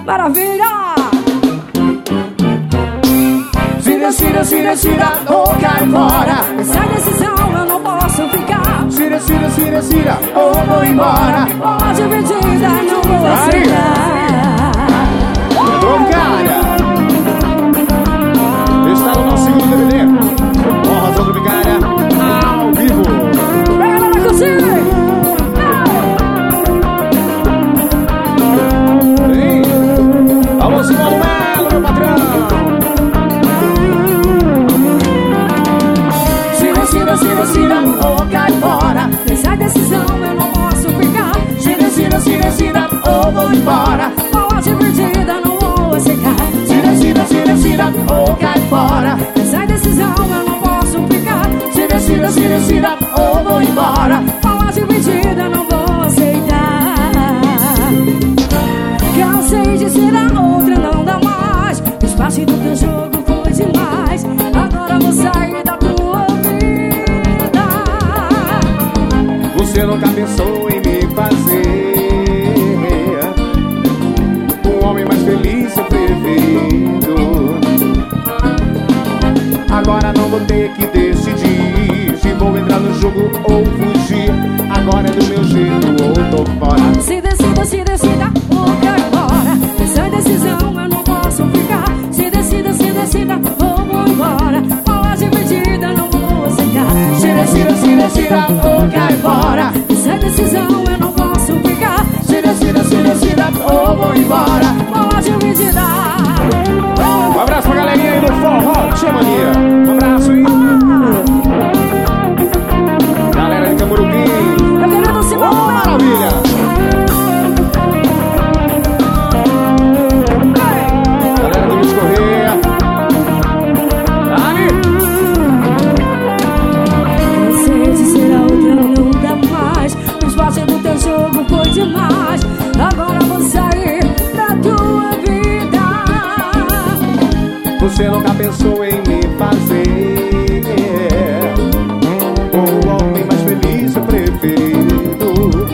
Maravilha! Se decida ou cai fora. Essa decisão eu não posso ficar. Se decida ou vou embora. Bola dividida, não vou aceitar. Tropicália está no nosso segundo DVD. Porra, Tropicália ao vivo. Vem, galera, curtir! Alô, Simão Melo, meu patrão. Se decida ou cai fora. Essa decisão eu não posso ficar. Se decida ou vou embora. Bola dividida, não vou aceitar. Se decida ou cai fora. Essa decisão eu não posso ficar. Se decida ou vou embora. Bola dividida, não vou aceitar. Cansei de ser a outra, não dá mais. Fiz parte do teu jogo, foi demais. Agora vou sair da tua vida. Você nunca pensou em me fazer um homem mais feliz, seu preferido. Agora não vou ter que decidir se vou entrar no jogo ou fugir. Agora é do meu jeito ou tô fora. Se decida, ou cai fora. Essa decisão eu não posso ficar. Se decida, ou vou embora. Bola dividida, não vou aceitar. Se decida ou cai fora. Essa decisão eu não posso ficar. Se decida ou vou embora. Bola dividida. Um abraço pra galerinha aí do forró, Tia Mania. Um abraço aí. Galera de Camurubi. Eu quero se Maravilha. Galera do Luiz Correia. Dali. Cansei de ser a outra, não dá mais. Fiz parte do teu jogo, foi demais. Agora vou sair da tua vida. Você nunca pensou em me fazer o homem mais feliz, seu preferido.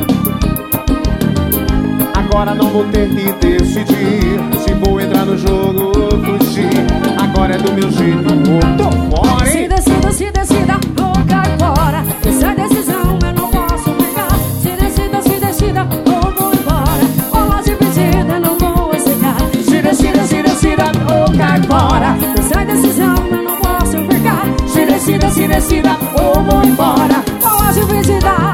Agora não vou ter que decidir se vou entrar no jogo ou fugir. Agora é do meu jeito ou tô fora, hein? Se decida, ou cai fora. Essa decisão eu não posso ficar. Se decida, ou vou embora. Bola dividida, não vou aceitar. Se decida ou cai fora. Essa decisão eu não posso ficar. Se decida ou vou embora. Bola dividida.